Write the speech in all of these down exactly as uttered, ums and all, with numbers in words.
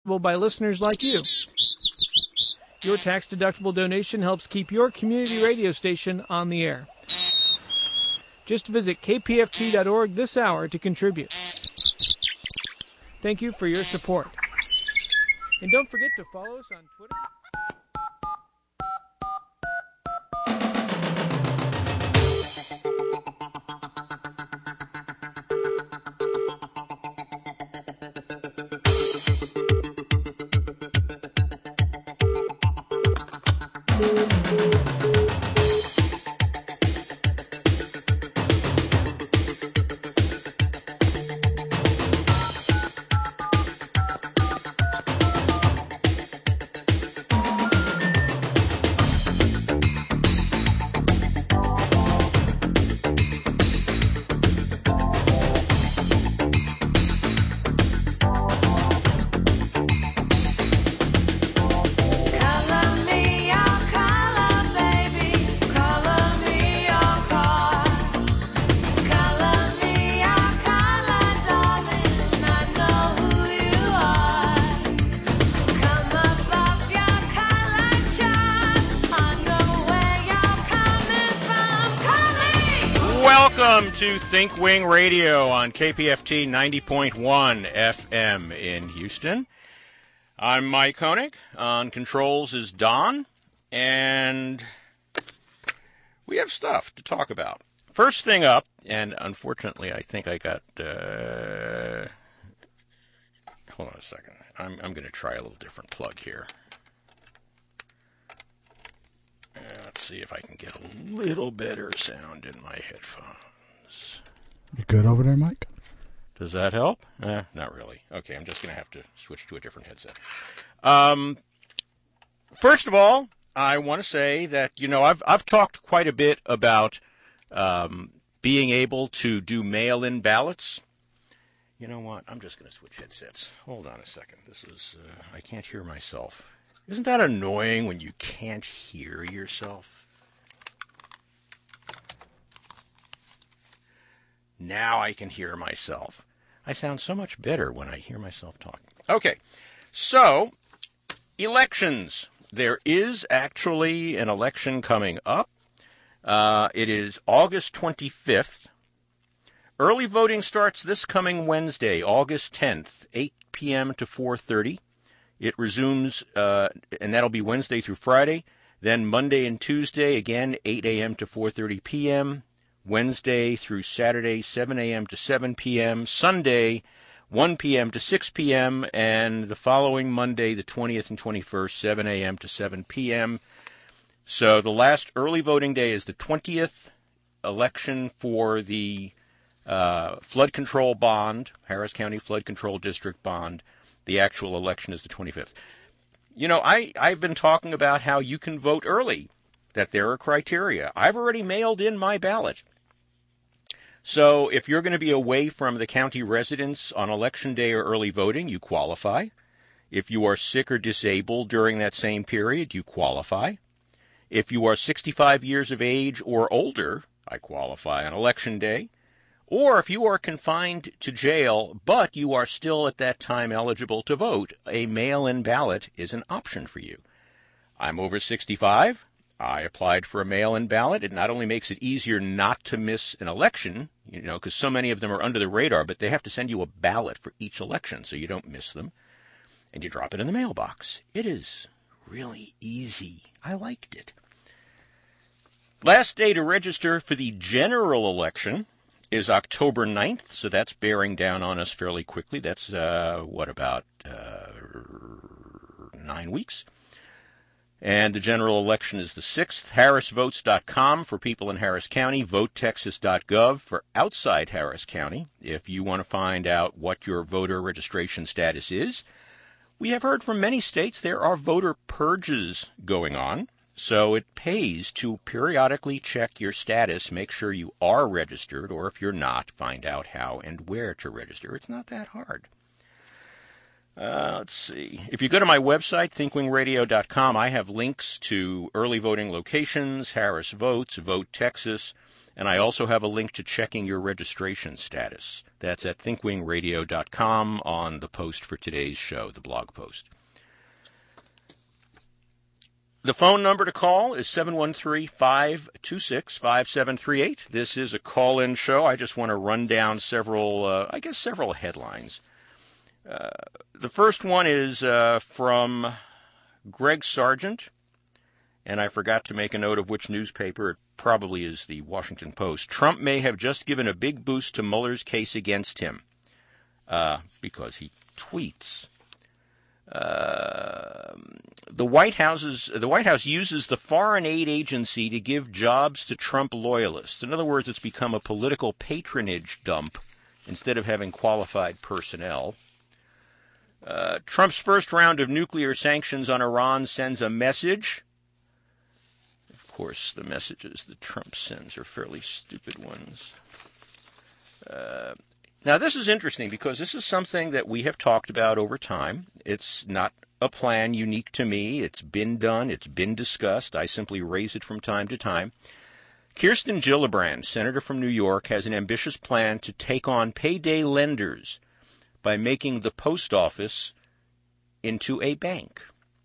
tax-deductible by listeners like you. Your tax-deductible donation helps keep your community radio station on the air. Just visit K P F T dot org this hour to contribute. Thank you for your support. And don't forget to follow us on Twitter. Welcome to Think Wing Radio on K P F T ninety point one F M in Houston. I'm Mike Koenig. On controls is Don, and we have stuff to talk about. First thing up, and unfortunately I think I got... Uh, hold on a second. I'm, I'm going to try a little different plug here. Uh, let's see if I can get a little better sound in my headphones. You good over there, Mike? Does that help? Eh, not really. Okay, I'm just going to have to switch to a different headset. Um, first of all, I want to say that, you know, I've I've talked quite a bit about um, being able to do mail-in ballots. You know what? I'm just going to switch headsets. Hold on a second. This is, uh, I can't hear myself. Isn't that annoying when you can't hear yourself? Now I can hear myself. I sound so much better when I hear myself talking. Okay, so elections. There is actually an election coming up. Uh, it is August twenty-fifth. Early voting starts this coming Wednesday, August tenth, eight p.m. to four thirty. It resumes, uh, and that'll be Wednesday through Friday. Then Monday and Tuesday, again, eight a.m. to four thirty p.m., Wednesday through Saturday, seven a.m. to seven p.m., Sunday, one p.m. to six p.m., and the following Monday, the twentieth and twenty-first, seven a.m. to seven p.m. So the last early voting day is the twentieth. Election for the uh, flood control bond, Harris County Flood Control District bond. The actual election is the twenty-fifth. You know, I, I've been talking about how you can vote early, that there are criteria. I've already mailed in my ballot. So if you're going to be away from the county residence on election day or early voting, you qualify. If you are sick or disabled during that same period, you qualify. If you are sixty-five years of age or older, I qualify on election day. Or if you are confined to jail, but you are still at that time eligible to vote, a mail-in ballot is an option for you. I'm over sixty-five. I applied for a mail-in ballot. It not only makes it easier not to miss an election, you know, because so many of them are under the radar, but they have to send you a ballot for each election so you don't miss them. And you drop it in the mailbox. It is really easy. I liked it. Last day to register for the general election is October ninth, so that's bearing down on us fairly quickly. That's, uh, what, about uh, nine weeks? And the general election is the sixth. Harris Votes dot com for people in Harris County. Vote Texas dot gov for outside Harris County. If you want to find out what your voter registration status is, we have heard from many states there are voter purges going on. So it pays to periodically check your status, make sure you are registered, or if you're not, find out how and where to register. It's not that hard. Uh, let's see. If you go to my website, think wing radio dot com, I have links to early voting locations, Harris Votes, Vote Texas, And I also have a link to checking your registration status. That's at think wing radio dot com on the post for today's show, the blog post. The phone number to call is seven one three, five two six, five seven three eight. This is a call-in show. I just want to run down several, uh, I guess several headlines. Uh, the first one is uh, from Greg Sargent, and I forgot to make a note of which newspaper. It probably is the Washington Post. Trump may have just given a big boost to Mueller's case against him uh, because he tweets. Uh, the White House's, the White House uses the Foreign Aid Agency to give jobs to Trump loyalists. In other words, it's become a political patronage dump instead of having qualified personnel. Uh, Trump's first round of nuclear sanctions on Iran sends a message. Of course, the messages that Trump sends are fairly stupid ones. Uh, now, this is interesting because this is something that we have talked about over time. It's not a plan unique to me. It's been done. It's been discussed. I simply raise it from time to time. Kirsten Gillibrand, senator from New York, has an ambitious plan to take on payday lenders by making the post office into a bank.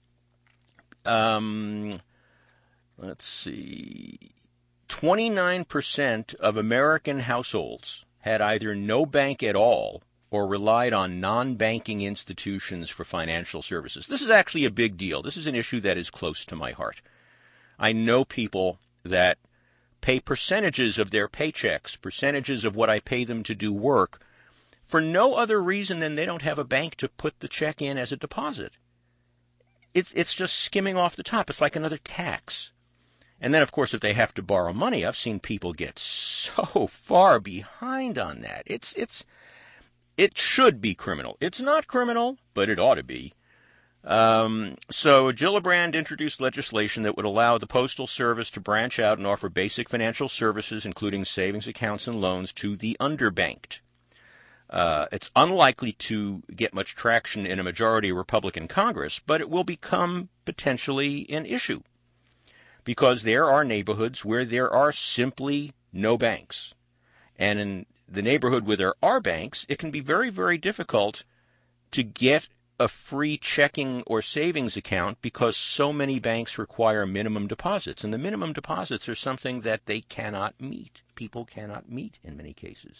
Um... Let's see, twenty-nine percent of American households had either no bank at all or relied on non-banking institutions for financial services. This is actually a big deal. This is an issue that is close to my heart. I know people that pay percentages of their paychecks, percentages of what I pay them to do work, for no other reason than they don't have a bank to put the check in as a deposit. It's, it's just skimming off the top. It's like another tax. And then, of course, if they have to borrow money, I've seen people get so far behind on that. It's it's it should be criminal. It's not criminal, but it ought to be. Um, so Gillibrand introduced legislation that would allow the Postal Service to branch out and offer basic financial services, including savings accounts and loans, to the underbanked. Uh, it's unlikely to get much traction in a majority Republican Congress, but it will become potentially an issue, because there are neighborhoods where there are simply no banks. And in the neighborhood where there are banks, it can be very, very difficult to get a free checking or savings account because so many banks require minimum deposits. And the minimum deposits are something that they cannot meet. People cannot meet in many cases.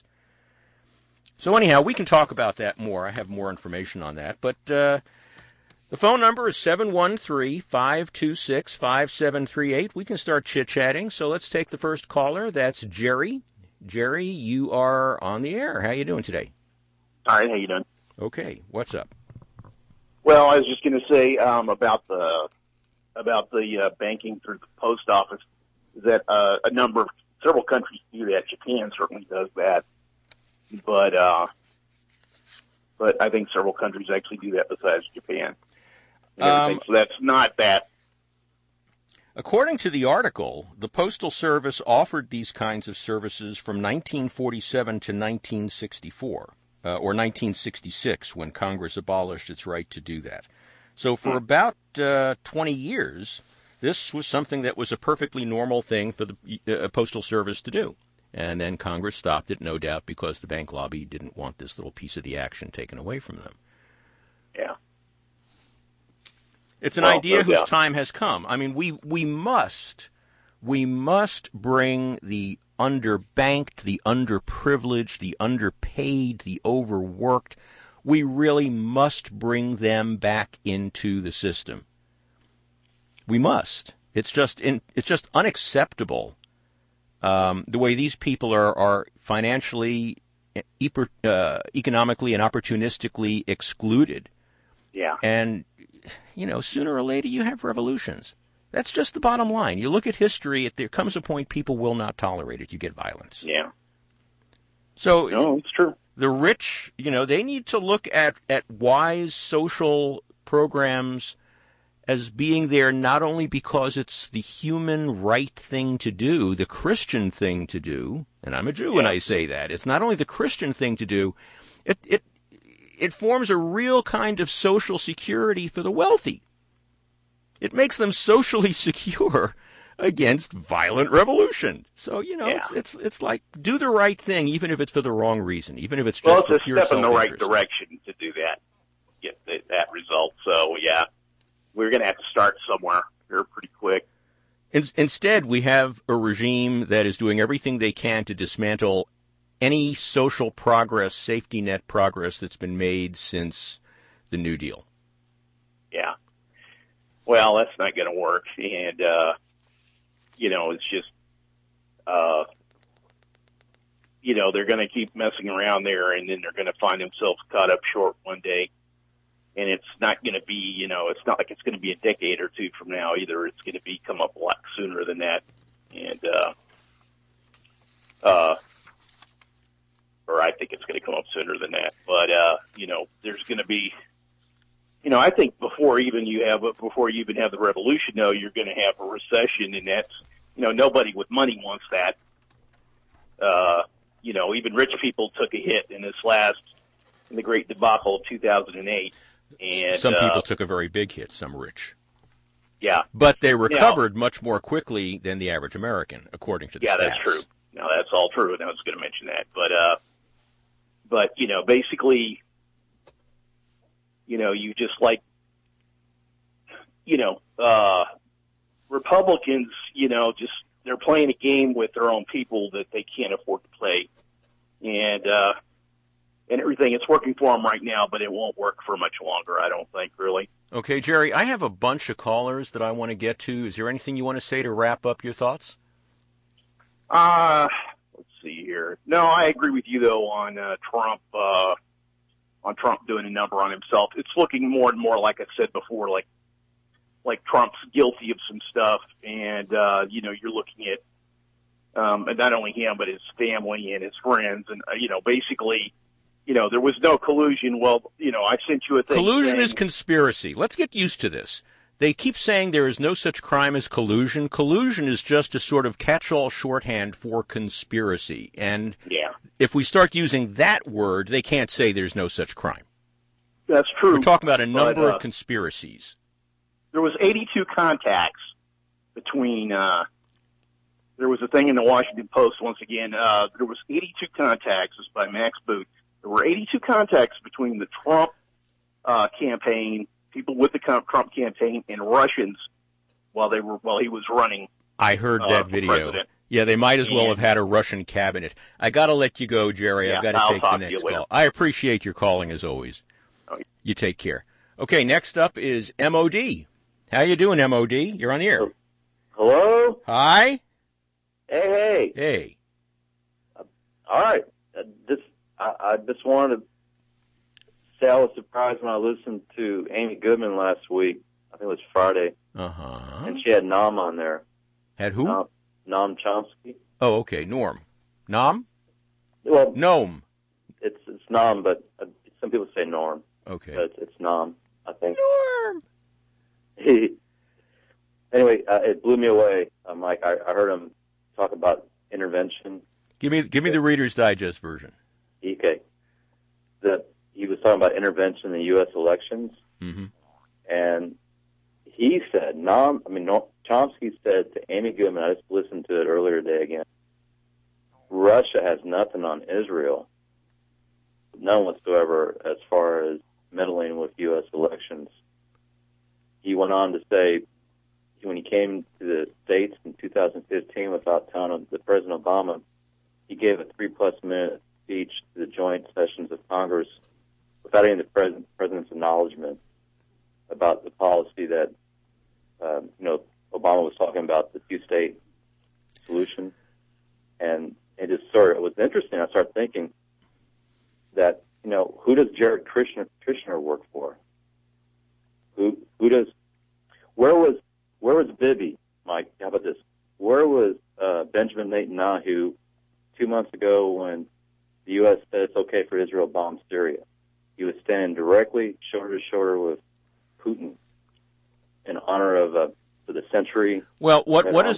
So anyhow, we can talk about that more. I have more information on that. But uh, the phone number is seven one three, five two six, five seven three eight. We can start chit-chatting. So let's take the first caller. That's Jerry. Jerry, you are on the air. How you doing today? All right, how you doing? Okay, what's up? Well, I was just going to say um, about the about the uh, banking through the post office that uh, a number of several countries do that. Japan certainly does that, but uh, but I think several countries actually do that besides Japan. Um, so that's not that. According to the article, the Postal Service offered these kinds of services from nineteen forty-seven to nineteen sixty-four, uh, or nineteen sixty-six, when Congress abolished its right to do that. So for about uh, twenty years, this was something that was a perfectly normal thing for the uh, Postal Service to do. And then Congress stopped it, no doubt, because the bank lobby didn't want this little piece of the action taken away from them. Yeah. It's an well, idea no whose doubt. time has come. I mean, we, we must, we must bring the underbanked, the underprivileged, the underpaid, the overworked. We really must bring them back into the system. We must. It's just in, it's just unacceptable um, the way these people are are financially, uh, economically, and opportunistically excluded. Yeah. And you know, sooner or later you have revolutions. That's just the bottom line. You look at history, there comes a point people will not tolerate it. You get violence. Yeah. So No, it's true. The rich, you know, they need to look at, at wise social programs as being there not only because it's the human right thing to do, the Christian thing to do, and I'm a Jew when I say that. It's not only the Christian thing to do, it it it forms a real kind of social security for the wealthy. It makes them socially secure against violent revolution. So, you know, Yeah. it's, it's it's like do the right thing, even if it's for the wrong reason, even if it's just Well, for it's a pure step in the right self-interest. direction to do that, get th- that result. So, yeah, we're going to have to start somewhere here pretty quick. In, instead, we have a regime that is doing everything they can to dismantle any social progress, safety net progress that's been made since the New Deal. Yeah. Well, that's not going to work. And, uh, you know, it's just, uh, you know, they're going to keep messing around there, and then they're going to find themselves caught up short one day. And it's not going to be, you know, it's not like it's going to be a decade or two from now either. It's going to be come up a lot sooner than that. And, uh, uh, or I think it's going to come up sooner than that. But, uh, you know, there's going to be, you know, I think before even you have, before you even have the revolution, though, you're going to have a recession, and that's, you know, nobody with money wants that. Uh, you know, even rich people took a hit in this last, in the great debacle of two thousand eight. And some people uh, took a very big hit, some rich. Yeah. But they recovered now, much more quickly than the average American, according to the yeah, stats. Yeah, that's true. No, that's all true, and I was going to mention that. But, uh, but you know, basically, you know, you just like, you know, uh, Republicans, you know, just they're playing a game with their own people that they can't afford to play. And, uh, and everything, it's working for them right now, but it won't work for much longer, I don't think, really. Okay, Jerry, I have a bunch of callers that I want to get to. Is there anything you want to say to wrap up your thoughts? Uh, let's see here. No, I agree with you, though, on uh, Trump, uh, on Trump doing a number on himself. It's looking more and more, like I said before, like like Trump's guilty of some stuff, and, uh, you know, you're looking at um, and not only him, but his family and his friends, and, uh, you know, basically, you know, there was no collusion. Well, you know, I sent you a thing. Collusion saying, is conspiracy. Let's get used to this. They keep saying there is no such crime as collusion. Collusion is just a sort of catch-all shorthand for conspiracy. And yeah. if we start using that word, they can't say there's no such crime. That's true. We're talking about a number but, uh, of conspiracies. There was eighty-two contacts between, uh, there was a thing in the Washington Post, once again, uh, there was eighty-two contacts, this is by Max Boot. There were eighty-two contacts between the Trump uh, campaign, people with the Trump campaign, and Russians while they were while he was running. I heard uh, that video. President. Yeah, they might as well and, have had a Russian cabinet. I got to let you go, Jerry. Yeah, I've got to I'll take the talk to next you later. call. I appreciate your calling as always. Oh, yeah. You take care. Okay, next up is M O D. How you doing, M O D? You're on the air. Hello? Hi. Hey, hey. Hey. Uh, all right. Uh, this I, I just wanted to say I was surprised when I listened to Amy Goodman last week. I think it was Friday. Uh-huh. And she had Nom on there. Had who? Nom, Nom Chomsky. Oh, okay. Norm. Nom? Well, Gnome. it's it's Nom, but uh, some people say Norm. Okay. But it's, it's Nom, I think. Norm. He, anyway, uh, it blew me away. I'm like, I, I heard him talk about intervention. Give me give me the Reader's Digest version. Okay. That he was talking about intervention in the U S elections. Mm-hmm. And he said, Nom, I mean, no, Chomsky said to Amy Goodman, I just listened to it earlier today again, Russia has nothing on Israel, none whatsoever as far as meddling with U S elections. He went on to say, when he came to the States in two thousand fifteen without telling the President Obama, he gave a three-plus minute speech to the joint sessions of Congress without any of the president, President's acknowledgement about the policy that, um, you know, Obama was talking about, the two-state solution. And it just sort of, it was interesting. I started thinking that, you know, who does Jared Kushner, Kushner work for? Who who does, where was, where was Bibi, Mike? How about this? Where was uh, Benjamin Netanyahu two months ago when the U S said it's okay for Israel to bomb Syria? He was standing directly shoulder to shoulder with Putin in honor of uh, for the century. Well, what what is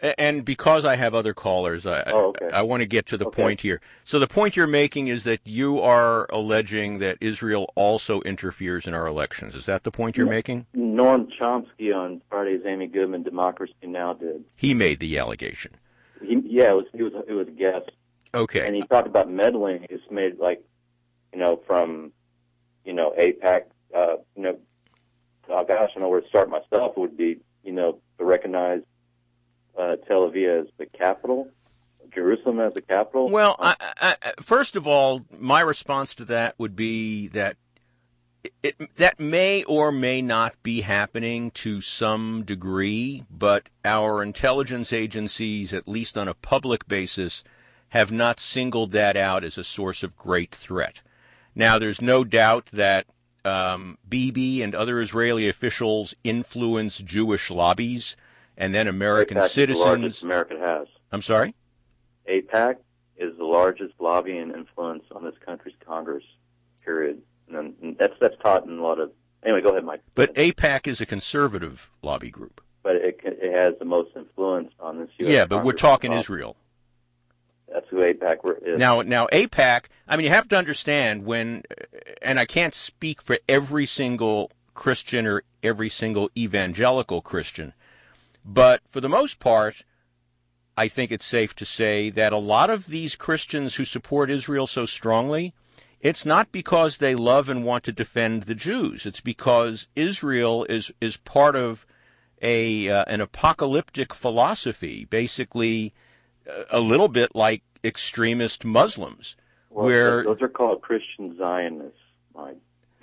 And because I have other callers, I, Oh, okay. I, I want to get to the Okay. point here. So the point you're making is that you are alleging that Israel also interferes in our elections. Is that the point you're making? Noam Chomsky on Friday's Amy Goodman Democracy Now! Did. He made the allegation. He, yeah, it was, it was, it was a guess. Okay. And he talked about meddling. It's made like, you know, from, you know, AIPAC, uh, you know, oh gosh, I don't know where to start myself. It would be, you know, to recognize uh, Tel Aviv as the capital, Jerusalem as the capital. Well, I, I, first of all, my response to that would be that it, it, that may or may not be happening to some degree, but our intelligence agencies, at least on a public basis, have not singled that out as a source of great threat. Now, there's no doubt that um, Bibi and other Israeli officials influence Jewish lobbies, and then American AIPAC citizens. is the largest America has. I'm sorry? AIPAC is the largest lobbying influence on this country's Congress, period. And, and that's that's taught in a lot of... Anyway, go ahead, Mike. But AIPAC is a conservative lobby group. But it, it has the most influence on this U S Yeah, but we're Congress. talking Uh, Israel. That's who AIPAC is. Now, now AIPAC, I mean, you have to understand when, and I can't speak for every single Christian or every single evangelical Christian, but for the most part, I think it's safe to say that a lot of these Christians who support Israel so strongly, it's not because they love and want to defend the Jews. It's because Israel is is part of a uh, an apocalyptic philosophy, basically uh, a little bit like extremist Muslims, well, where those are called Christian Zionists, Mike.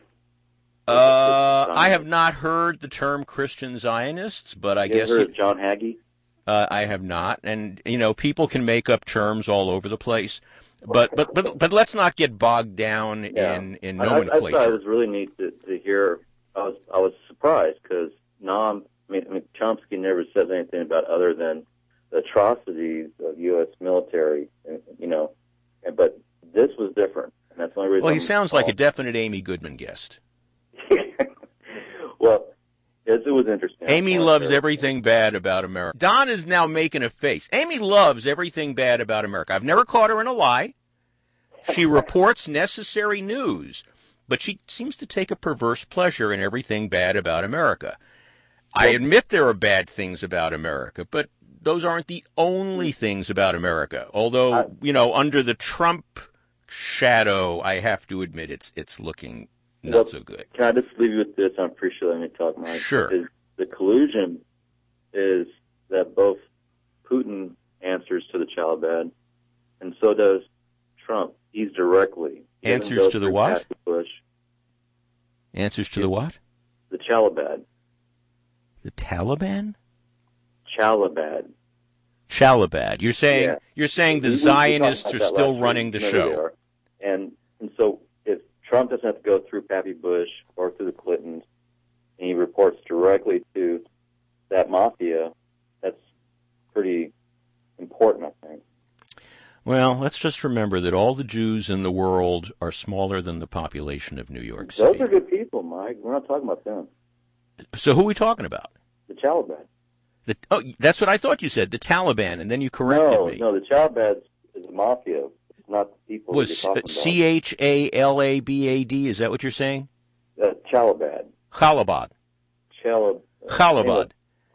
uh, I have not heard the term Christian Zionists, but I you guess ever heard it, of John Hagee? Uh, I have not, and you know, people can make up terms all over the place, but but but but let's not get bogged down Yeah. in in I, I, I nomenclature. thought it was really neat to, to hear. I was I was surprised because Noam, I mean, I mean, Chomsky never says anything about other than the atrocities of U S military, you know. And, but this was different, and that's the only reason. Well, he I'm sounds like a calling. definite Amy Goodman guest. Well, it, it was interesting. Amy I wanted loves to- everything bad about America. Don is now making a face. Amy loves everything bad about America. I've never caught her in a lie. She reports necessary news, but she seems to take a perverse pleasure in everything bad about America. I admit there are bad things about America, but those aren't the only things about America. Although, I- you know, under the Trump shadow, I have to admit it's it's looking not Well, so good. Can I just leave you with this? I'm pretty sure let me talk, Mike. Sure. Is the collusion is that both Putin answers to the Taliban, and so does Trump. He's directly He doesn't Answers go to the through what? Patsy Bush, Answers to the what? the Taliban. The Taliban? Taliban. Shalabad. You're saying Yeah. you're saying the We- we- we talked Zionists about are that still last week. running the You know show. they are. And and so if Trump doesn't have to go through Pappy Bush or through the Clintons, and he reports directly to that mafia, that's pretty important, I think. Well, let's just remember that all the Jews in the world are smaller than the population of New York City. Those are good people, Mike. We're not talking about them. So who are we talking about? The Taliban. The, oh, that's what I thought you said, the Taliban, and then you corrected no, me. no, the Taliban is the mafia. It's not the people Was you're talking about. C H A L A B A D, is that what you're saying? Uh, Taliban. Chalabad. Chalab. Chalabad.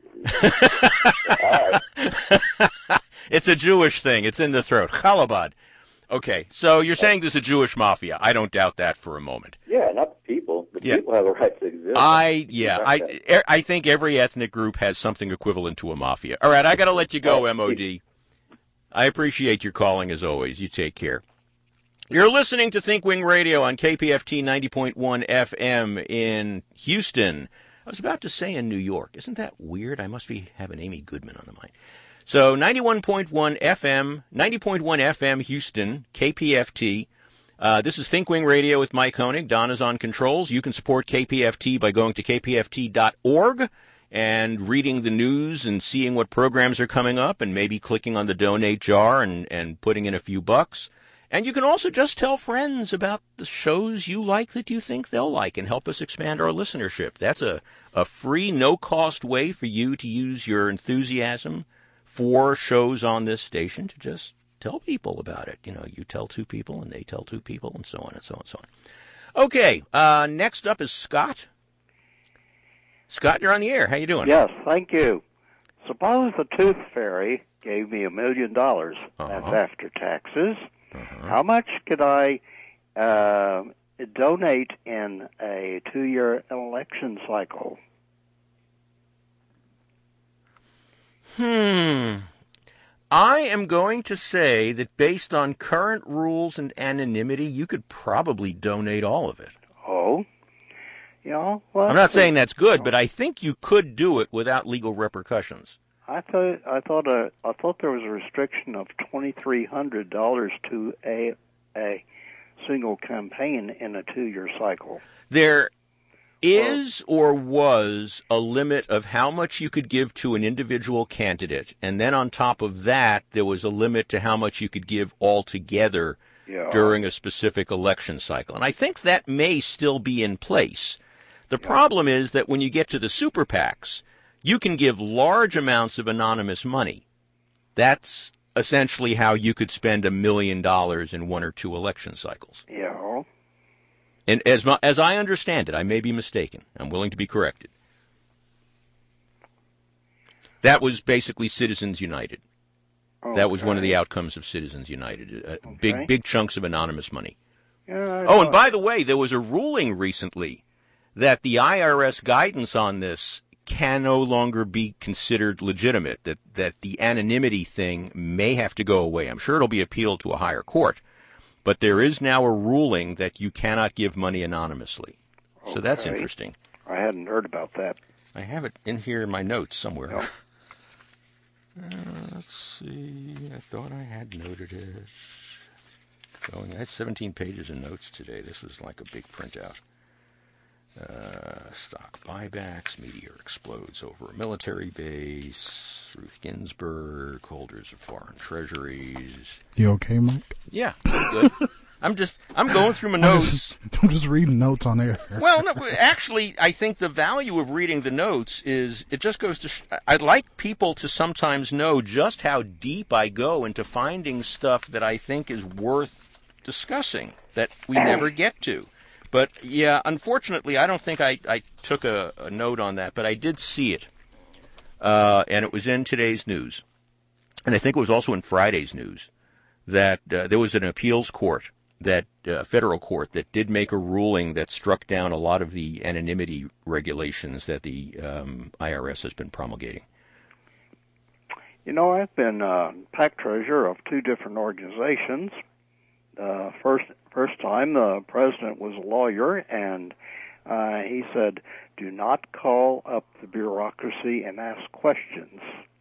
All right. It's a Jewish thing. It's in the throat. Chalabad. Okay, so you're saying there's a Jewish mafia. I don't doubt that for a moment. Yeah, not the people. The Yeah. people have a right to exist. I yeah, I e- I think every ethnic group has something equivalent to a mafia. All right, I got to let you go, M O D. I appreciate your calling as always. You take care. You're listening to Think Wing Radio on K P F T ninety point one F M in Houston. I was about to say in New York. Isn't that weird? I must be having Amy Goodman on the mind. So ninety-one point one F M, ninety point one F M Houston, K P F T. Uh, this is Think Wing Radio with Mike Koenig. Don is on controls. You can support K P F T by going to K P F T dot org and reading the news and seeing what programs are coming up and maybe clicking on the donate jar and, and putting in a few bucks. And you can also just tell friends about the shows you like that you think they'll like and help us expand our listenership. That's a, a free, no-cost way for you to use your enthusiasm four shows on this station to just tell people about it. You know, you tell two people and they tell two people and so on and so on and so on. Okay, uh, next up is Scott. Scott, you're on the air. How you doing? Yes, thank you. Suppose the Tooth Fairy gave me a million dollars. Uh-huh. That's after taxes. Uh-huh. How much could I uh, donate in a two-year election cycle? Hmm. I am going to say that based on current rules and anonymity, you could probably donate all of it. Oh? Yeah, well, I'm not saying that's good, but I think you could do it without legal repercussions. I thought I thought uh, I thought there was a restriction of twenty three hundred dollars to a a single campaign in a two year cycle. There is or was a limit of how much you could give to an individual candidate, and then on top of that, there was a limit to how much you could give altogether Yeah. during a specific election cycle. And I think that may still be in place. The problem is that when you get to the super PACs, you can give large amounts of anonymous money. That's essentially how you could spend a million dollars in one or two election cycles. Yeah. And as my, as I understand it, I may be mistaken. I'm willing to be corrected. That was basically Citizens United. Okay. That was one of the outcomes of Citizens United. Uh, Okay. Big big chunks of anonymous money. Yeah, I Oh, and thought- by the way, there was a ruling recently that the I R S guidance on this can no longer be considered legitimate, that, that the anonymity thing may have to go away. I'm sure it'll be appealed to a higher court, but there is now a ruling that you cannot give money anonymously. So that's Okay. interesting. I hadn't heard about that. I have it in here in my notes somewhere. Yeah. Uh, let's see. I thought I had noted it. Going, I had seventeen pages of notes today. This was like a big printout. Uh, stock buybacks. Meteor explodes over a military base. Ruth Ginsburg. Holders of foreign treasuries. You okay, Mike? Yeah, pretty good. I'm just, I'm going through my I'm notes. just, I'm just reading notes on air. Well, no, actually, I think the value of reading the notes is it just goes to. Sh- I'd like people to sometimes know just how deep I go into finding stuff that I think is worth discussing that we never get to. But yeah, unfortunately, I don't think I, I took a, a note on that, but I did see it, uh, and it was in today's news, and I think it was also in Friday's news that uh, there was an appeals court. That uh, federal court that did make a ruling that struck down a lot of the anonymity regulations that the um, I R S has been promulgating. You know, I've been uh, PAC treasurer of two different organizations. Uh, first, first time the president was a lawyer, and uh, he said, "Do not call up the bureaucracy and ask questions."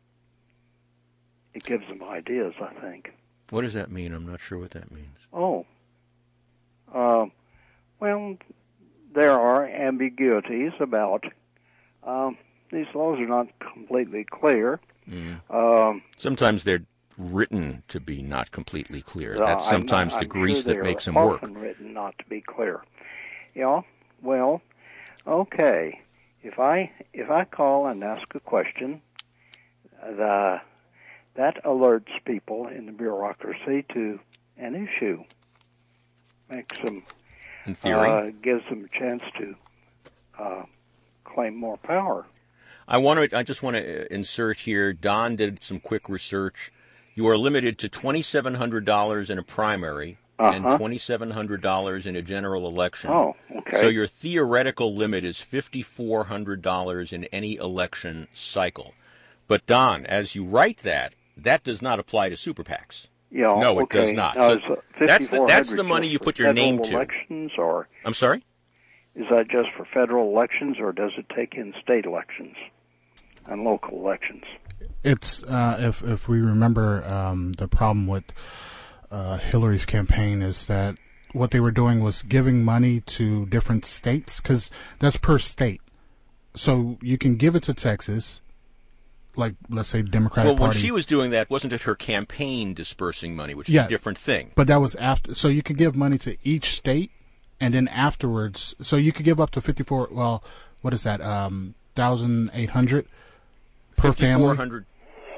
It gives them ideas, I think. What does that mean? I'm not sure what that means. Oh. Uh, well, there are ambiguities about um, these laws are not completely clear. Mm. Um, Sometimes they're written to be not completely clear. uh, That's I'm- sometimes I'm the grease sure that makes them they're work. often written not to be clear. Yeah. Well, okay. If I if I call and ask a question, the that alerts people in the bureaucracy to an issue. Makes them, In theory, uh, gives them a chance to uh, claim more power. I want to. I just want to insert here. Don did some quick research. You are limited to twenty-seven hundred dollars in a primary Uh-huh. and twenty-seven hundred dollars in a general election. Oh, okay. So your theoretical limit is fifty-four hundred dollars in any election cycle. But Don, as you write that, that does not apply to super PACs. Yeah, No, it okay. does not. Now, So is, uh, that's the- that's the fifty-four hundred money just you for put your name federal to. Elections, or I'm sorry? is that just for federal elections, or does it take in state elections and local elections? It's uh, if if we remember um, the problem with uh, Hillary's campaign is that what they were doing was giving money to different states because that's per state. So you can give it to Texas, like let's say Democratic Well, when Party. she was doing that, wasn't it her campaign dispersing money, which is Yeah. a different thing? But that was after. So you could give money to each state, and then afterwards, so you could give up to fifty-four. Well, what is that? Um, thousand eight hundred per family. fifty-four hundred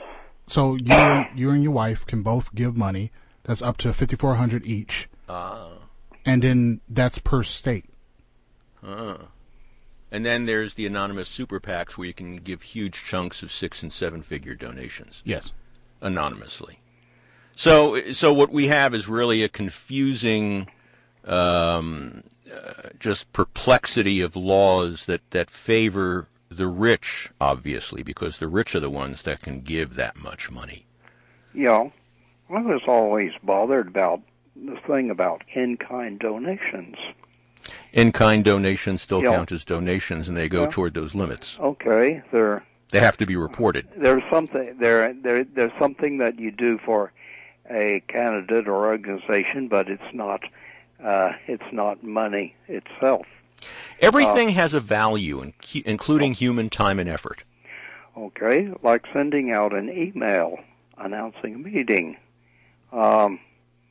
So you and, you and your wife can both give money. That's up to fifty-four hundred dollars each. Uh, and then that's per state. uh. And then there's the anonymous super PACs where you can give huge chunks of six and seven figure donations. Yes. Anonymously. So, so what we have is really a confusing, um, uh, just perplexity of laws that, that favor the rich, obviously, because the rich are the ones that can give that much money. Yeah. I was always bothered about the thing about in-kind donations. In-kind donations still Yeah. count as donations, and they go Yeah. toward those limits. Okay, there They have to be reported. there's something there there there's something that you do for a candidate or organization, but it's not uh, it's not money itself. Everything uh, has a value, including human time and effort. Okay, like sending out an email announcing a meeting. Um,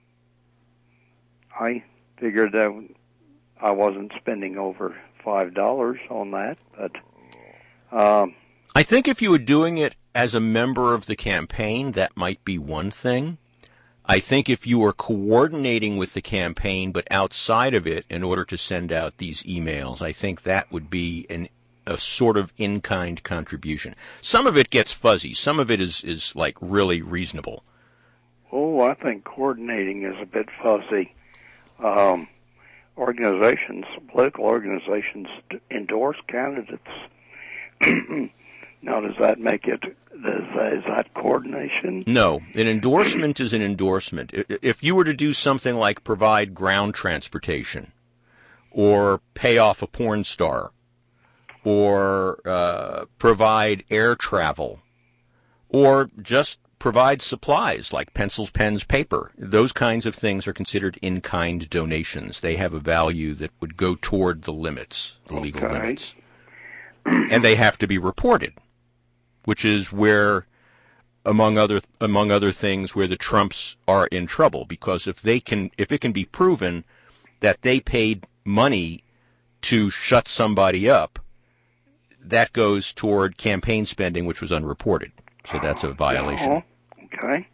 I figured that I wasn't spending over five dollars on that, but um, I think if you were doing it as a member of the campaign, that might be one thing. I think if you were coordinating with the campaign but outside of it in order to send out these emails, I think that would be an, a sort of in-kind contribution. Some of it gets fuzzy. Some of it is, is like really reasonable. Oh, I think coordinating is a bit fuzzy. Um, organizations, political organizations endorse candidates. Now, does that make it, is that, is that coordination? No. An endorsement is an endorsement. If you were to do something like provide ground transportation or pay off a porn star or uh, provide air travel or just provide supplies like pencils, pens, paper, those kinds of things are considered in-kind donations. They have a value that would go toward the limits, the legal Okay. limits. And they have to be reported, which is where, among other among other things, where the Trumps are in trouble. Because if they can, if it can be proven that they paid money to shut somebody up, that goes toward campaign spending, which was unreported. So that's a violation. Oh, okay.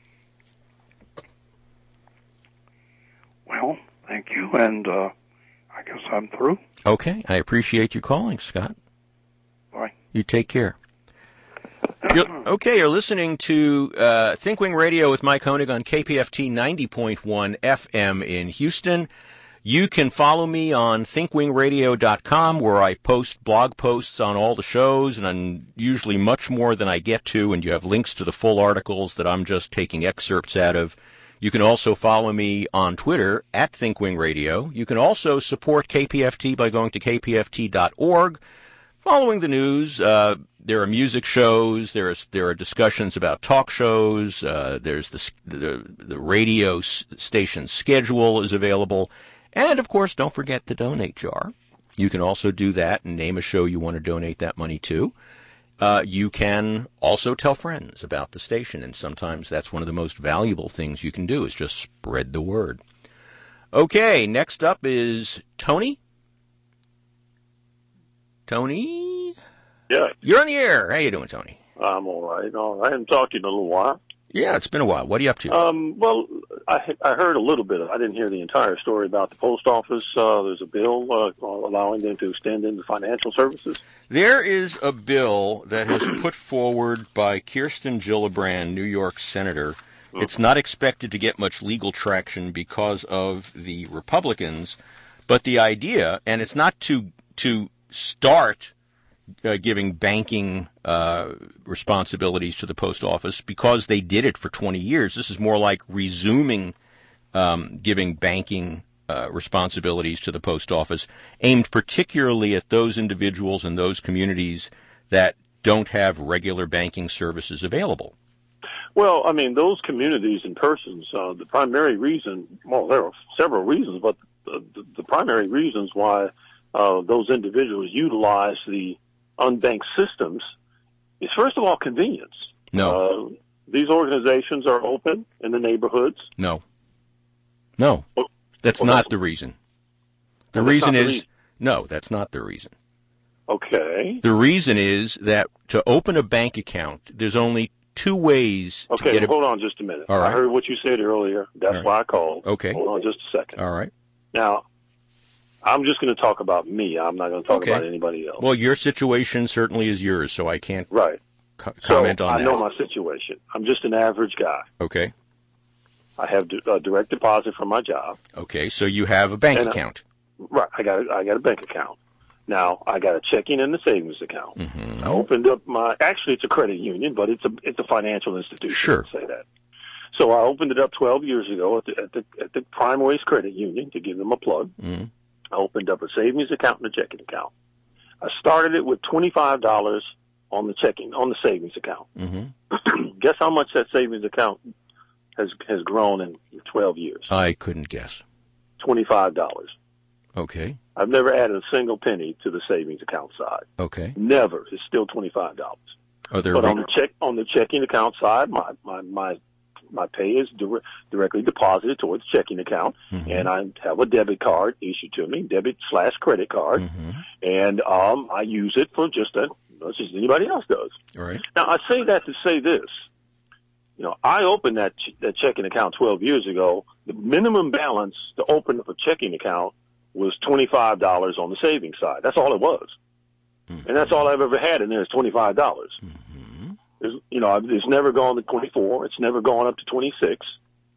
Well, thank you, and uh, I guess I'm through. Okay, I appreciate you calling, Scott. Bye. You take care. You're, okay, you're listening to uh, ThinkWing Radio with Mike Honig on K P F T ninety point one F M in Houston. You can follow me on think wing radio dot com, where I post blog posts on all the shows, and on usually much more than I get to, and you have links to the full articles that I'm just taking excerpts out of. You can also follow me on Twitter, at ThinkWingRadio. You can also support K P F T by going to K P F T dot org. Following the news, uh, there are music shows, there is, there are discussions about talk shows, uh, there's the, the, the radio s- station schedule is available, and, of course, don't forget the donate jar. You can also do that and name a show you want to donate that money to. Uh, you can also tell friends about the station, and sometimes that's one of the most valuable things you can do is just spread the word. Okay, next up is Tony. Tony? Yeah. You're on the air. How you doing, Tony? I'm all right. All right. I haven't talked to you in a little while. Yeah, it's been a while. What are you up to? Um, well, I, I heard a little bit. I didn't hear the entire story about the post office. Uh, there's a bill uh, allowing them to extend into financial services. There is a bill that has put forward by Kirsten Gillibrand, New York senator. It's not expected to get much legal traction because of the Republicans, but the idea, and it's not to to start uh, giving banking uh, responsibilities to the post office because they did it for twenty years. This is more like resuming um, giving banking uh, responsibilities to the post office, aimed particularly at those individuals and those communities that don't have regular banking services available. Well, I mean, those communities and persons, uh, the primary reason, well, there are several reasons, but the, the, the primary reasons why uh, those individuals utilize the unbanked systems is, first of all, convenience. No. Uh, these organizations are open in the neighborhoods. No. No. Well, that's well, not that's, the reason. The well, reason the is, reason. no, that's not the reason. Okay. The reason is that to open a bank account, there's only two ways Okay, to get a... hold on just a minute. All right. I heard what you said earlier. That's right. why I called. Okay. Hold on just a second. All right. Now, I'm just going to talk about me. I'm not going to talk Okay. about anybody else. Well, your situation certainly is yours, so I can't right. co- comment so on I that. know my situation. I'm just an average guy. Okay. I have a uh, direct deposit from my job. Okay, so you have a bank And, uh, account. Right. I got a, I got a bank account. Now, I got a checking and a savings account. Mm-hmm. I opened up my, actually it's a credit union, but it's a, it's a financial institution. Sure. Let's say that. So I opened it up twelve years ago at the, at the, at the Prime Waste Credit Union to give them a plug. Mm-hmm. I opened up a savings account and a checking account. I started it with twenty-five dollars on the checking, on the savings account. Mm-hmm. Guess how much that savings account has, has grown in twelve years? I couldn't guess. twenty-five dollars. Okay. I've never added a single penny to the savings account side. Okay. Never. It's still twenty-five dollars. Are there But re- on the check on the checking account side, my my my, my pay is dire- directly deposited towards the checking account, Mhm. and I have a debit card issued to me, debit slash credit card, Mhm. and um, I use it for just a just as anybody else does. All right. Now I say that to say this. You know, I opened that ch- that checking account twelve years ago. The minimum balance to open up a checking account was twenty-five dollars on the savings side. That's all it was. Mhm. And that's all I've ever had in there is twenty-five dollars. Mm-hmm. There's, you know, it's never gone to twenty-four. It's never gone up to twenty-six.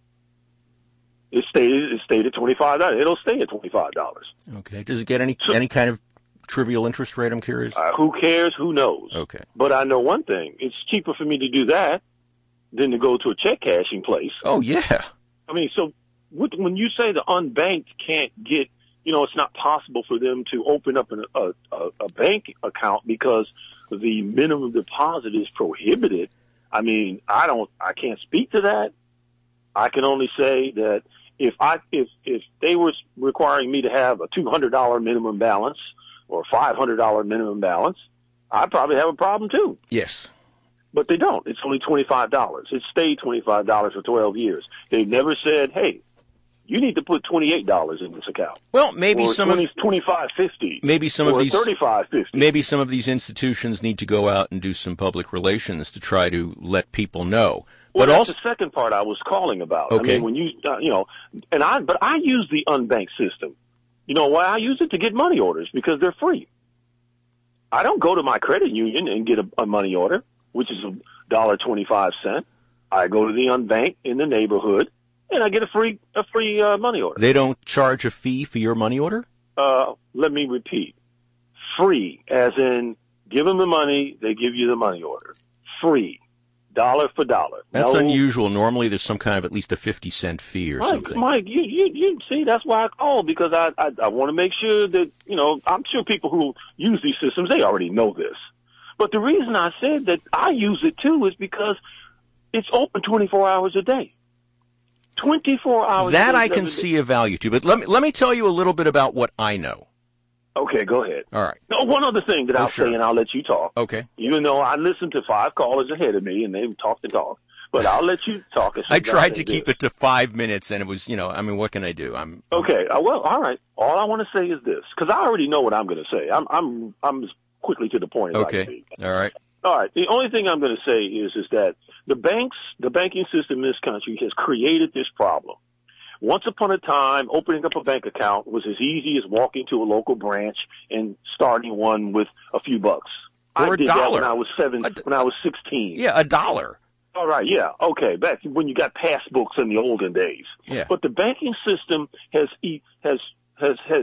It stayed, it stayed at twenty-five dollars. It'll stay at twenty-five dollars. Okay. Does it get any So- any kind of trivial interest rate? I'm curious. Uh, who cares? Who knows? Okay. But I know one thing. It's cheaper for me to do that than to go to a check cashing place. Oh, yeah. I mean, so what, when you say the unbanked can't get, you know, it's not possible for them to open up an, a, a, a bank account because the minimum deposit is prohibited. I mean, I don't, I can't speak to that. I can only say that if I, if, if they were requiring me to have a two hundred dollars minimum balance or five hundred dollars minimum balance, I'd probably have a problem too. Yes. But they don't. It's only twenty-five dollars. It stayed twenty-five dollars for twelve years. They've never said, hey, you need to put twenty-eight dollars in this account. Well, maybe or some twenty, of twenty-five fifty. maybe some or of these thirty-five fifty. maybe some of these institutions need to go out and do some public relations to try to let people know. Well, But that's also, the second part I was calling about. Okay. I mean, when you, uh, you know, and I, but I use the unbanked system. You know why I use it? To get money orders because they're free. I don't go to my credit union and get a, a money order, which is a dollar twenty-five cent. I go to the unbanked in the neighborhood, and I get a free a free uh, money order. they don't charge a fee for your money order? Uh, let me repeat: free, as in give them the money, they give you the money order. Free, dollar for dollar. That's No- unusual. Normally, there's some kind of at least a fifty cent fee or Mike, something. Mike, you, you, you see, that's why I called because I, I, I want to make sure that, you know, I'm sure people who use these systems, they already know this. But the reason I said that I use it too is because it's open twenty-four hours a day. twenty-four hours That a day. I can see a value to. But let me let me tell you a little bit about what I know. Okay, go ahead. All right. No, one other thing that Oh, I'll sure. say, and I'll let you talk. Okay. Even though I listened to five callers ahead of me, and they talked and talk. But I'll let you talk. As soon I as tried say to keep this. it to five minutes, and it was, you know, I mean, what can I do? I'm Okay. Uh, well, all right. All I want to say is this, because I already know what I'm going to say. I'm I'm I'm as quickly to the point as I can okay. be. All right. All right. The only thing I'm going to say is is that the banks, the banking system in this country has created this problem. Once upon a time, opening up a bank account was as easy as walking to a local branch and starting one with a few bucks. Or I a did that dollar. when I was seven, A d- when I was sixteen. Yeah, a dollar. All right, yeah, okay. Back when you got passbooks in the olden days. Yeah. But the banking system has e- has has has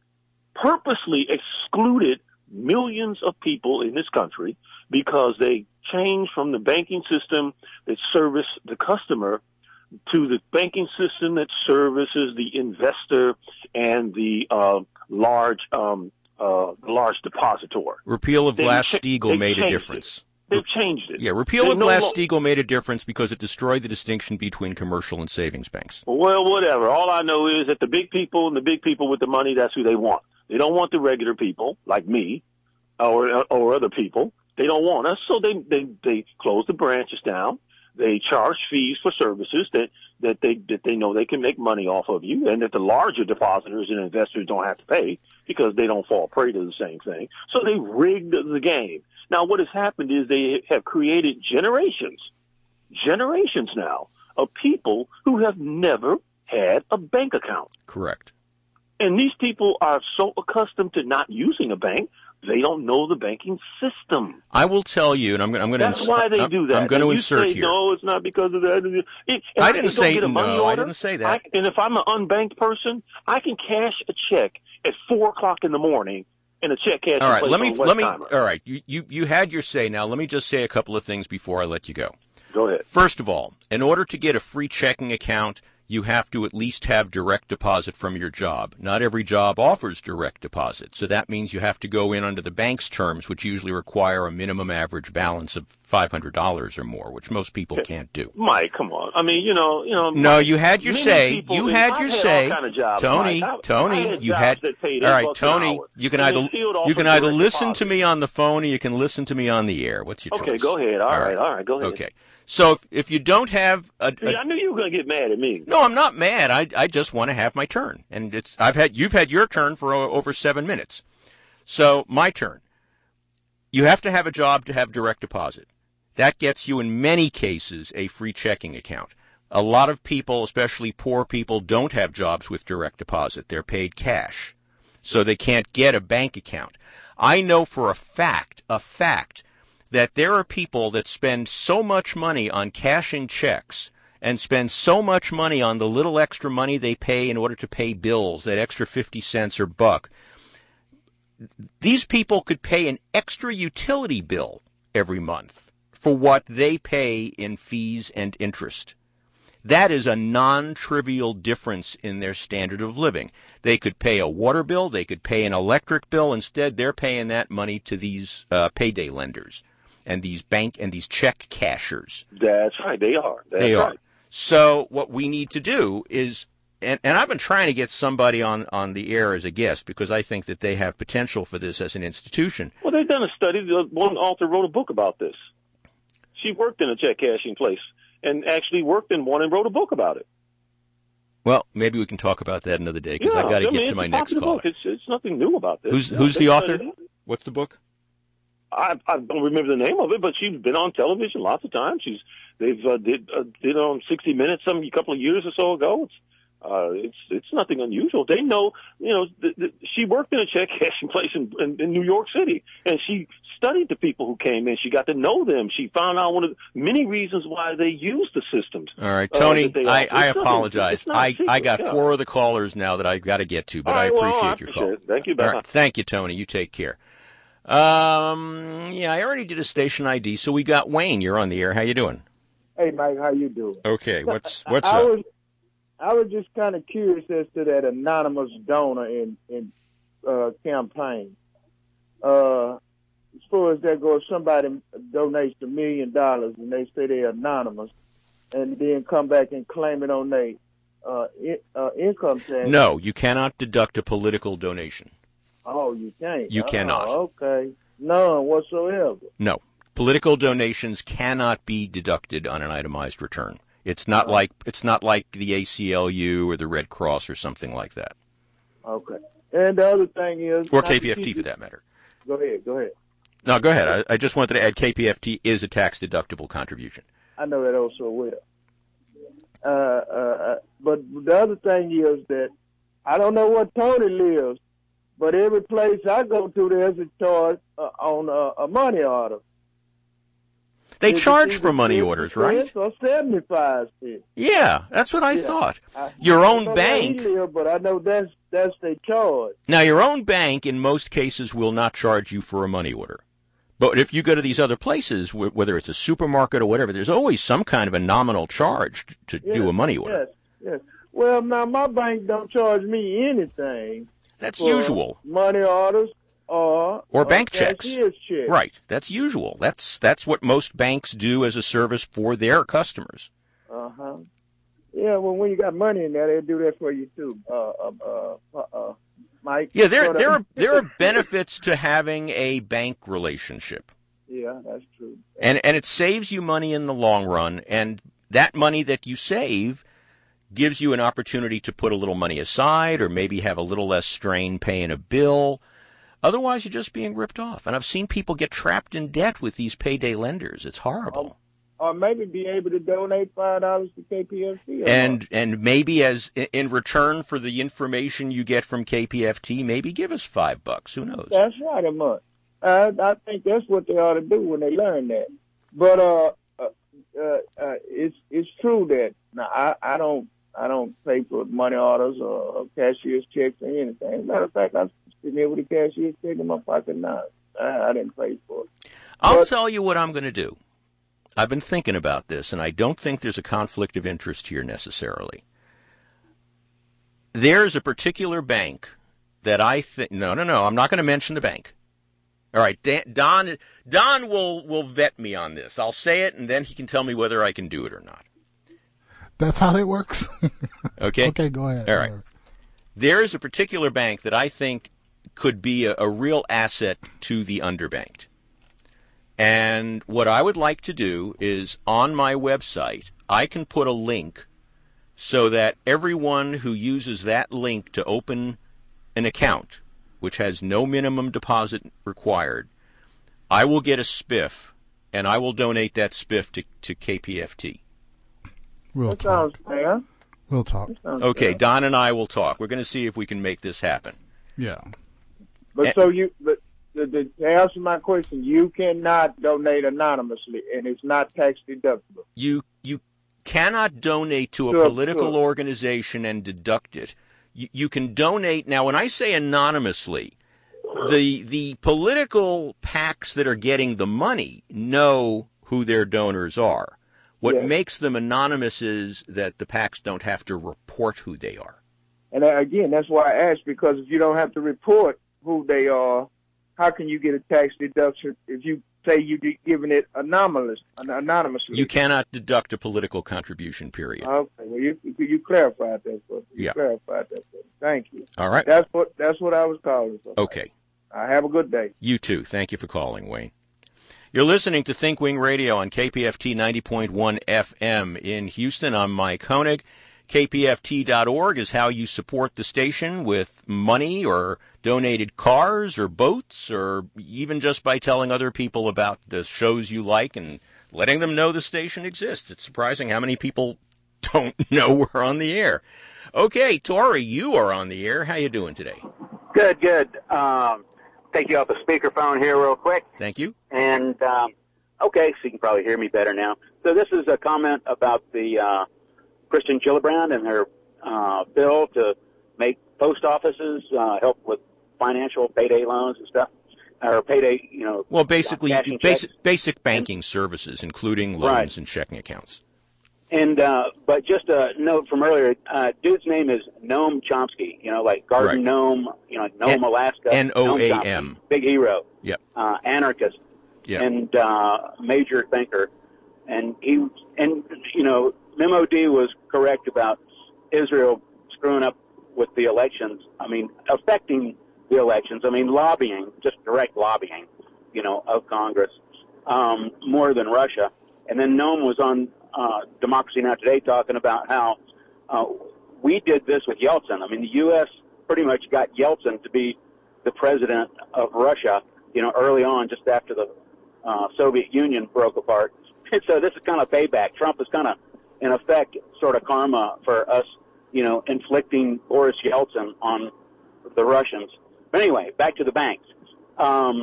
purposely excluded millions of people in this country because they changed from the banking system that service the customer to the banking system that services the investor and the uh, large um, uh, large depositor. Repeal of They cha- Glass-Steagall they made a changed difference. They've changed it. Yeah, repeal They of no lo- Glass-Steagall made a difference because it destroyed the distinction between commercial and savings banks. Well, whatever. All I know is that the big people and the big people with the money, that's who they want. They don't want the regular people like me or or other people. They don't want us, so they they they close the branches down. They charge fees for services that that they that they know they can make money off of you, and that the larger depositors and investors don't have to pay because they don't fall prey to the same thing. So they rigged the game. Now, what has happened is they have created generations generations now of people who have never had a bank account. Correct. And these people are so accustomed to not using a bank, they don't know the banking system. I will tell you, and I'm going. I'm going to. That's why they I'm, do that. I'm going to you insert say, here. No, it's not because of that. It, I didn't say get a money no. order, I didn't say that. I, and if I'm an unbanked person, I can cash a check at four o'clock in the morning, and a check cash. All right. Let me. Let me. Timer. All right. You, you. You had your say. Now let me just say a couple of things before I let you go. Go ahead. First of all, in order to get a free checking account, you have to at least have direct deposit from your job. Not every job offers direct deposit, so that means you have to go in under the bank's terms, which usually require a minimum average balance of five hundred dollars or more, which most people can't do. Mike, come on. I mean, you know, you know. No, Mike, you had your say. people, You had I've your had say, all kind of jobs, Tony. Mike. I, Tony, I had you jobs had. that paid All eight right, bucks an Tony. hour, You can and either they still you can offer either direct listen deposit. to me on the phone or you can listen to me on the air. What's your choice? Okay, go ahead. All, all right, all right, go ahead. Okay. So if, if you don't have a, See, a I knew you were going to get mad at me. no, I'm not mad. I I just want to have my turn, and it's I've had you've had your turn for o- over seven minutes, so my turn. You have to have a job to have direct deposit. That gets you, in many cases, a free checking account. A lot of people, especially poor people, don't have jobs with direct deposit. They're paid cash, so they can't get a bank account. I know for a fact, a fact, that there are people that spend so much money on cashing checks and spend so much money on the little extra money they pay in order to pay bills, that extra fifty cents or buck. These people could pay an extra utility bill every month for what they pay in fees and interest. That is a non-trivial difference in their standard of living. They could pay a water bill, they could pay an electric bill. Instead, they're paying that money to these uh, payday lenders and these bank and these check cashers. That's right. They are. That's they right. are. So what we need to do is, and, and I've been trying to get somebody on, on the air as a guest because I think that they have potential for this as an institution. Well, they've done a study. One author wrote a book about this. She worked in a check cashing place and actually worked in one and wrote a book about it. Well, maybe we can talk about that another day because yeah, I got to I get mean, to my it's next a call. book. It's, it's nothing new about this. Who's Yeah, who's they the author? studied it. What's the book? I, I don't remember the name of it, but she's been on television lots of times. She's they've uh, did uh, did on sixty minutes some a couple of years or so ago. It's uh, it's it's nothing unusual. They know, you know, th- th- she worked in a check cashing place in, in, in New York City, and she studied the people who came in. She got to know them. She found out one of the many reasons why they use the systems. All right, uh, Tony, that they I, offer. I It's nothing- apologize. it's not a I, secret, I got yeah. four other callers now that I've got to get to, but All I right, well, appreciate I your appreciate call. it. Thank you. All Bye-bye. right, thank you, Tony. You take care. Um, yeah, I already did a station I D, so we got Wayne. You're on the air. How you doing? Hey, Mike, how you doing? Okay, what's what's I, I up? was, I was just kind of curious as to that anonymous donor in in uh, campaign. Uh, as far as that goes, somebody donates a million dollars and they say they're anonymous, and then come back and claim it on their uh, in, uh, income tax. No, you cannot deduct a political donation. Oh, you can't. You oh, cannot. Okay, none whatsoever. No, political donations cannot be deducted on an itemized return. It's not Oh. like it's not like the A C L U or the Red Cross or something like that, Okay. And the other thing is, or not K to P F T keep for it- that matter. Go ahead. Go ahead. No, go ahead. I, I just wanted to add K P F T is a tax-deductible contribution. I know that also well. Uh, uh, but the other thing is that I don't know what Tony lives, but every place I go to, there's a charge uh, on uh, a money order. They Is it charge either for money fifty orders, right? cents Or seventy-five cents. Yeah, that's what I Yeah. thought. I- Your I own don't know where he bank. live, but I know that's that's their charge. Now, your own bank, in most cases, will not charge you for a money order. But if you go to these other places, wh- whether it's a supermarket or whatever, there's always some kind of a nominal charge to Yes, do a money order. Yes, yes. Well, now my bank don't charge me anything. That's for usual. Money orders or Or bank a checks. cashier's check. Right. That's usual. That's that's what most banks do as a service for their customers. Uh huh. Yeah, well, when you got money in there, they do that for you too. Uh, uh, uh, uh, Mike. Yeah, there But, uh, there are there are benefits to having a bank relationship. Yeah, that's true. And and it saves you money in the long run, and that money that you save gives you an opportunity to put a little money aside or maybe have a little less strain paying a bill. Otherwise, you're just being ripped off. And I've seen people get trapped in debt with these payday lenders. It's horrible. or maybe be able to donate five dollars to K P F T. And and maybe as in return for the information you get from K P F T, maybe give us five bucks. Who knows? That's right, a month. I, I think that's what they ought to do when they learn that. But uh, uh, uh, uh it's it's true that now I, I don't I don't pay for money orders or cashier's checks or anything. Matter of fact, I'm sitting here with a cashier's check in my pocket now. I, I didn't pay for it. I'll but, tell you what I'm going to do. I've been thinking about this, and I don't think there's a conflict of interest here necessarily. There's a particular bank that I think... No, no, no, I'm not going to mention the bank. All right, Don Don will, will vet me on this. I'll say it, and then he can tell me whether I can do it or not. That's how it works? Okay? Okay, go ahead. All right. There is a particular bank that I think could be a, a real asset to the underbanked. And what I would like to do is, on my website, I can put a link so that everyone who uses that link to open an account, which has no minimum deposit required, I will get a spiff, and I will donate that spiff to, to K P F T. We'll that talk. sounds fair. We'll talk. Okay, fair. Don and I will talk. We're going to see if we can make this happen. Yeah. But And- so you, but the, the, to answer my question, you cannot donate anonymously, and it's not tax deductible. You you cannot donate to a Sure, political sure. organization and deduct it. You, you can donate. Now, when I say anonymously, the the political PACs that are getting the money know who their donors are. What Yes. makes them anonymous is that the PACs don't have to report who they are. And uh, again, that's why I asked, because if you don't have to report who they are, how can you get a tax deduction if you say you're giving it anonymous, anonymously? You cannot deduct a political contribution, period. Okay, well, you you clarified that for me. You Yeah. clarified that for me. Thank you. All right. That's what that's what I was calling for. Okay. I have a good day. You too. Thank you for calling, Wayne. You're listening to Think Wing Radio on K P F T ninety point one F M in Houston. I'm Mike Honig. K P F T dot org is how you support the station with money or donated cars or boats, or even just by telling other people about the shows you like and letting them know the station exists. It's surprising how many people don't know we're on the air. Okay, Tori, you are on the air. How you doing today? Good, good. Um, take you off the speakerphone here real quick. Thank you. And, um, okay, so you can probably hear me better now. So this is a comment about the uh, Kristen Gillibrand and her uh, bill to make post offices uh, help with financial payday loans and stuff, or payday, you know. Well, basically, cashing basic checks. basic banking services, including loans Right. and checking accounts. And uh, but just a note from earlier, uh, dude's name is Noam Chomsky. You know, like Garden Right. Gnome, you know, Nome, N- Alaska. N O A Noam M. Chomsky, big hero. Yep. Uh, anarchist. Yep. And uh, major thinker. And he and you know, Memo D was correct about Israel screwing up with the elections. I mean, affecting the elections. I mean, lobbying, just direct lobbying, you know, of Congress, um, more than Russia. And then Noam was on uh, Democracy Now! Today talking about how uh, we did this with Yeltsin. I mean, the U S pretty much got Yeltsin to be the president of Russia, you know, early on, just after the uh, Soviet Union broke apart. And so this is kind of payback. Trump is kind of, in effect, sort of karma for us, you know, inflicting Boris Yeltsin on the Russians. But anyway, back to the banks. Um,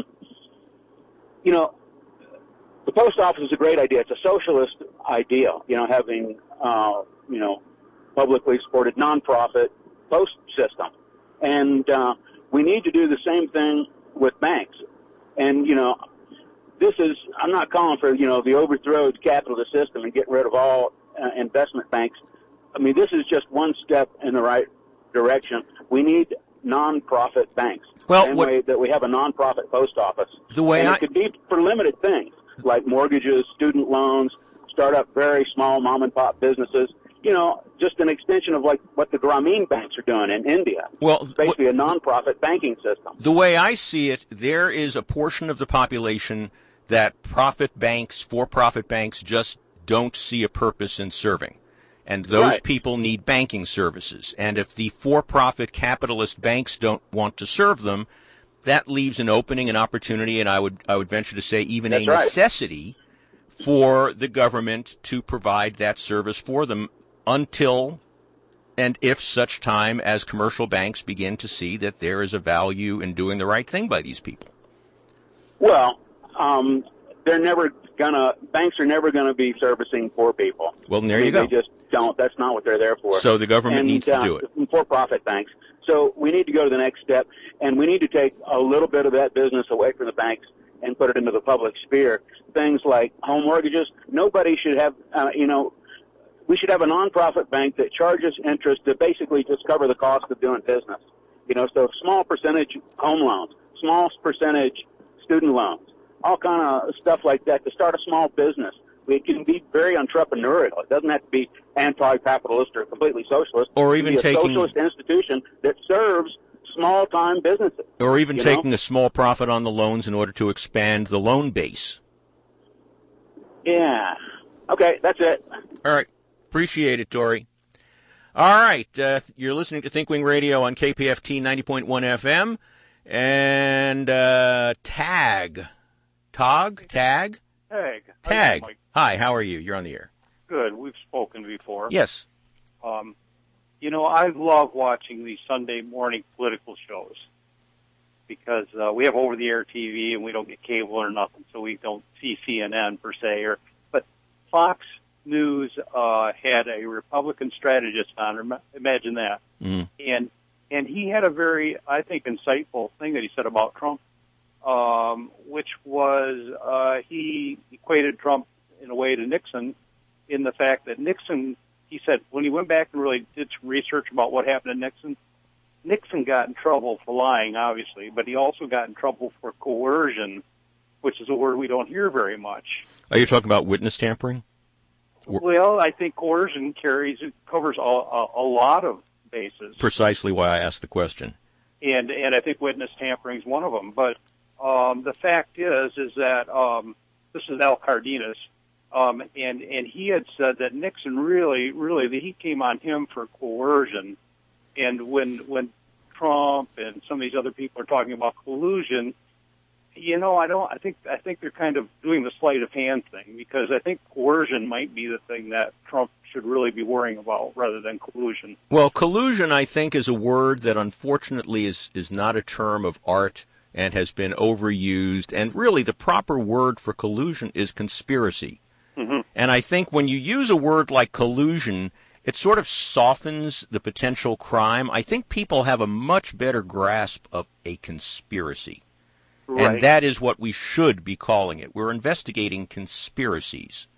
you know, the post office is a great idea. It's a socialist idea, you know, having, uh, you know, publicly supported nonprofit post system. And uh, we need to do the same thing with banks. And, you know, this is, I'm not calling for, you know, the overthrow of the capitalist system and getting rid of all uh, investment banks. I mean, this is just one step in the right direction. We need nonprofit banks. Well, Same what- way that we have a nonprofit post office. The way and I- it could be for limited things like mortgages, student loans, start up very small mom and pop businesses. You know, just an extension of like what the Grameen banks are doing in India. Well, It's basically a nonprofit banking system. The way I see it, there is a portion of the population that profit banks, for-profit banks, just don't see a purpose in serving. And those Right. people need banking services. And if the for-profit capitalist banks don't want to serve them, that leaves an opening, an opportunity, and I would I would venture to say even That's a right. necessity for the government to provide that service for them until and if such time as commercial banks begin to see that there is a value in doing the right thing by these people. Well, um, they're never gonna. Banks are never gonna be servicing poor people. Well, there I mean, you go. They just don't. That's not what they're there for. So the government and, needs to uh, do it. For-profit banks. So we need to go to the next step, and we need to take a little bit of that business away from the banks and put it into the public sphere. Things like home mortgages. Nobody should have. Uh, you know, we should have a nonprofit bank that charges interest to basically just cover the cost of doing business. You know, so small percentage home loans, small percentage student loans, all kind of stuff like that to start a small business. It can be very entrepreneurial. It doesn't have to be anti-capitalist or completely socialist. Or even it can be a taking socialist institution that serves small-time businesses. Or even you taking know? a small profit on the loans in order to expand the loan base. Yeah. Okay, that's it. All right. Appreciate it, Dory. All right. Uh, you're listening to Thinkwing Radio on K P F T ninety point one F M. And uh, Tag. Tog? Tag? Tag. Tag. Hi, Mike. Hi, how are you? You're on the air. Good. We've spoken before. Yes. Um, you know, I love watching these Sunday morning political shows because uh, we have over-the-air T V and we don't get cable or nothing, so we don't see C N N per se. Or, but Fox News uh, had a Republican strategist on. Imagine that. Mm. And and he had a very, I think, insightful thing that he said about Trump, um, which was uh, he equated Trump in a way to Nixon in the fact that Nixon, he said, when he went back and really did some research about what happened to Nixon, Nixon got in trouble for lying, obviously, but he also got in trouble for coercion, which is a word we don't hear very much. Are you talking about witness tampering? Well, I think coercion carries, it covers a, a, a lot of bases. Precisely why I asked the question. And and I think witness tampering is one of them. But um, the fact is, is that um, this is Al Cardenas, um, and and he had said that Nixon really, really, that he came on him for coercion. And when when Trump and some of these other people are talking about collusion, you know, I don't. I think I think they're kind of doing the sleight of hand thing, because I think coercion might be the thing that Trump should really be worrying about rather than collusion. Well, collusion, I think, is a word that unfortunately is is not a term of art and has been overused. And really, the proper word for collusion is conspiracy. Mm-hmm. And I think when you use a word like collusion, it sort of softens the potential crime. I think people have a much better grasp of a conspiracy. Right. And that is what we should be calling it. We're investigating conspiracies.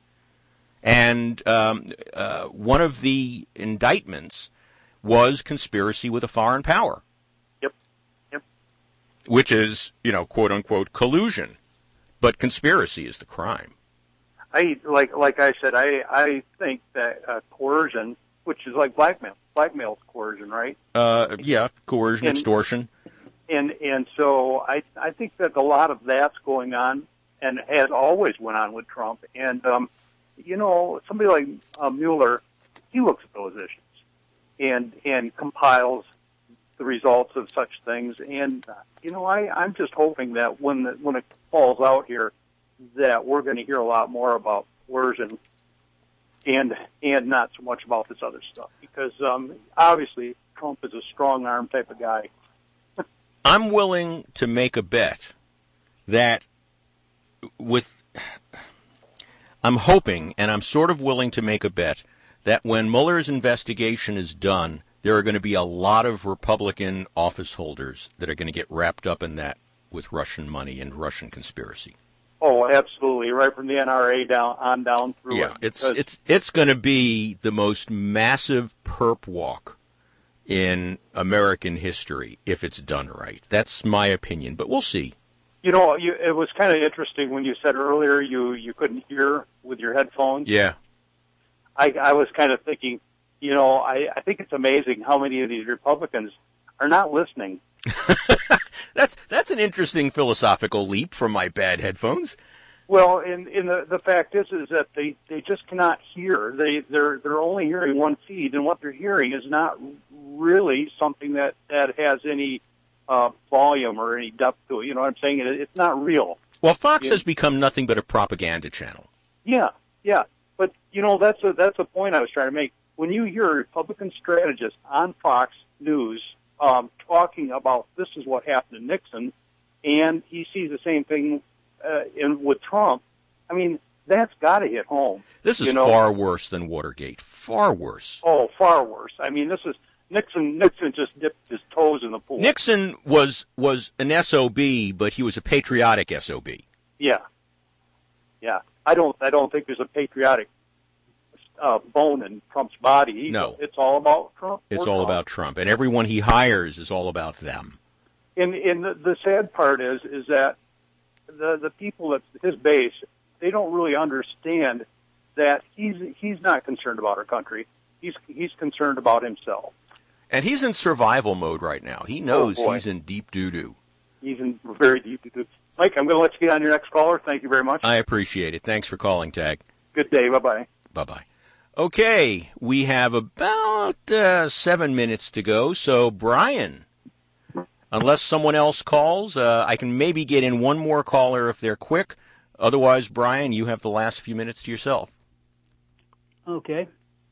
And um, uh, one of the indictments was conspiracy with a foreign power. Yep. Yep. Which is, you know, quote unquote collusion. But conspiracy is the crime. I like like I said, I I think that uh, coercion, which is like blackmail, blackmail is coercion, right? Uh, yeah, coercion, And- extortion. And and so I I think that a lot of that's going on and has always went on with Trump. And um, you know, somebody like uh, Mueller, he looks at those issues and and compiles the results of such things. And uh, you know, I I'm just hoping that when the, when it falls out here, that we're going to hear a lot more about coercion and and not so much about this other stuff, because um, obviously Trump is a strong arm type of guy. I'm willing to make a bet that with, I'm hoping, and I'm sort of willing to make a bet that when Mueller's investigation is done, there are going to be a lot of Republican office holders that are going to get wrapped up in that with Russian money and Russian conspiracy. Oh, absolutely! Right from the N R A down on down through. Yeah, it, it's because- it's it's going to be the most massive perp walk in American history if it's done right. That's my opinion, but we'll see. You know, you, it was kind of interesting when you said earlier you, you couldn't hear with your headphones. Yeah. I, I was kind of thinking, you know, I, I think it's amazing how many of these Republicans are not listening. That's that's an interesting philosophical leap from my bad headphones. Well, and, and the, the fact is, is that they, they just cannot hear. They they're they're only hearing one feed, and what they're hearing is not really something that, that has any uh, volume or any depth to it. You know what I'm saying? It, it's not real. Well, Fox Yeah. has become nothing but a propaganda channel. Yeah, yeah. But, you know, that's a, that's a point I was trying to make. When you hear a Republican strategist on Fox News um, talking about this is what happened to Nixon, and he sees the same thing uh, in with Trump, I mean, that's got to hit home. This is you know? far worse than Watergate. Far worse. Oh, far worse. I mean, this is Nixon. Nixon just dipped his toes in the pool. Nixon was was an S O B, but he was a patriotic S O B. Yeah, yeah. I don't. I don't think there's a patriotic uh, bone in Trump's body. No, it's all about Trump. It's all Trump. about Trump, and everyone he hires is all about them. And and the, the sad part is is that the the people that's his base, they don't really understand that he's he's not concerned about our country. He's he's concerned about himself. And he's in survival mode right now. He knows oh, he's in deep doo-doo. He's in very deep doo-doo. Mike, I'm going to let you get on your next caller. Thank you very much. I appreciate it. Thanks for calling, Tag. Good day. Bye-bye. Bye-bye. Okay, we have about uh, seven minutes to go. So, Brian, unless someone else calls, uh, I can maybe get in one more caller if they're quick. Otherwise, Brian, you have the last few minutes to yourself. Okay.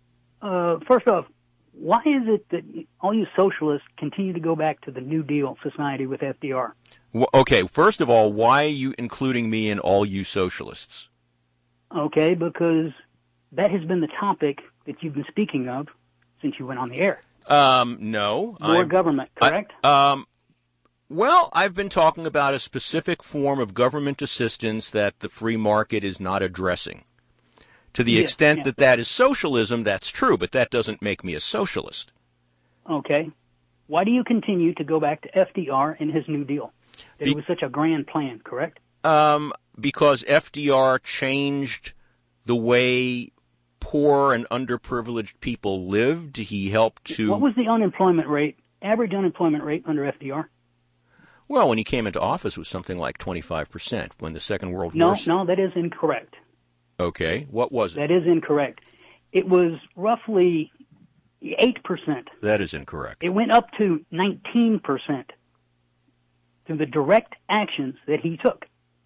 Uh, first off, why is it that all you socialists continue to go back to the New Deal society with F D R? Well, okay, first of all, why are you including me in all you socialists? Okay, because that has been the topic that you've been speaking of since you went on the air. Um, no. More I'm, government, correct? I, um, well, I've been talking about a specific form of government assistance that the free market is not addressing. To the yes, extent yes. that that is socialism, that's true, but that doesn't make me a socialist. Okay. Why do you continue to go back to F D R and his New Deal? That Be- it was such a grand plan, correct? Um, because F D R changed the way poor and underprivileged people lived. He helped to... What was the unemployment rate, average unemployment rate under F D R? Well, when he came into office, it was something like twenty-five percent. When the Second World No, War... no, that is incorrect. Okay, what was it? That is incorrect. It was roughly eight percent. That is incorrect. It went up to nineteen percent through the direct actions that he took.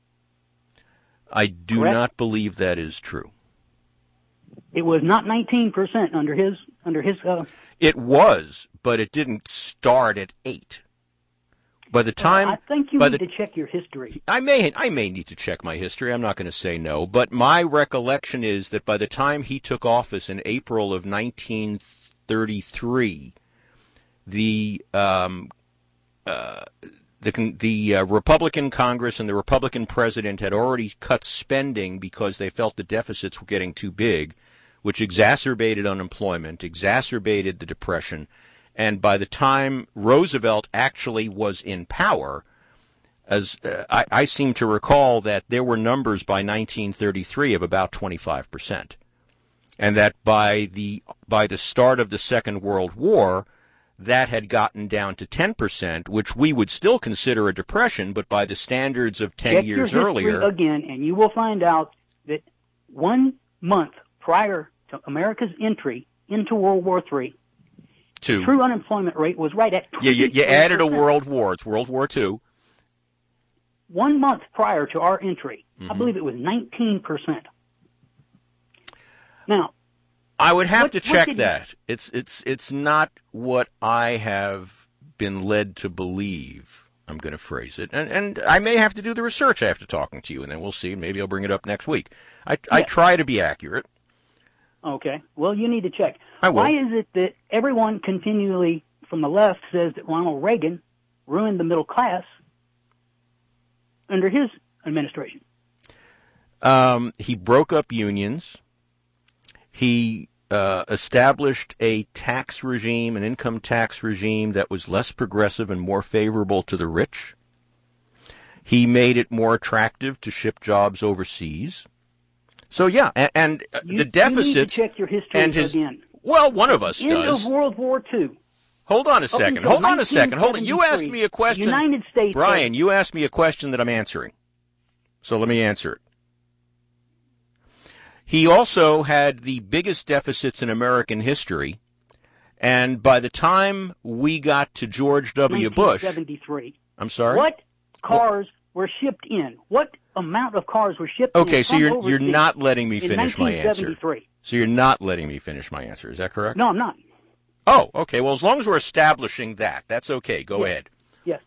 I do Correct? not believe that is true. It was not nineteen percent under his under his. Uh, it was, but it didn't start at eight. By the time, I think you by need the, to check your history. I may, I may need to check my history. I'm not going to say no, but my recollection is that by the time he took office in April of nineteen thirty-three, the um, uh, the the uh, Republican Congress and the Republican president had already cut spending because they felt the deficits were getting too big, which exacerbated unemployment, exacerbated the Depression. And by the time Roosevelt actually was in power, as uh, I, I seem to recall that there were numbers by nineteen thirty-three of about twenty-five percent, and that by the by the start of the Second World War, that had gotten down to ten percent, which we would still consider a depression, but by the standards of ten Check years your earlier, again, and you will find out that one month prior to America's entry into World War Three. Two. The true unemployment rate was right at Yeah, you, you added a World War. It's World War Two. One month prior to our entry, mm-hmm. I believe it was nineteen percent. Now, I would have what, to check did, that. It's it's it's not what I have been led to believe. I'm going to phrase it, and and I may have to do the research after talking to you, and then we'll see. Maybe I'll bring it up next week. I I yeah. try to be accurate. Okay. Well, you need to check. I will. Why is it that everyone continually from the left says that Ronald Reagan ruined the middle class under his administration? Um, he broke up unions. He uh, established a tax regime, an income tax regime that was less progressive and more favorable to the rich. He made it more attractive to ship jobs overseas. So yeah, and, and you, the deficits. You need to check your history and his, again. Well, one of us End does. Of World War Two. Hold on a second. Hold on a second. Hold on. You asked me a question, United States. Brian. You asked me a question that I'm answering. So let me answer it. He also had the biggest deficits in American history, and by the time we got to George W. Bush, nineteen seventy-three. I'm sorry. What cars were shipped in? What amount of cars were shipped. Okay, so from you're you're overseas not letting me in finish my nineteen answer. seventy-three. So you're not letting me finish my answer. Is that correct? No, I'm not. Oh, okay. Well, as long as we're establishing that, that's okay. Go Yes. ahead. Yes.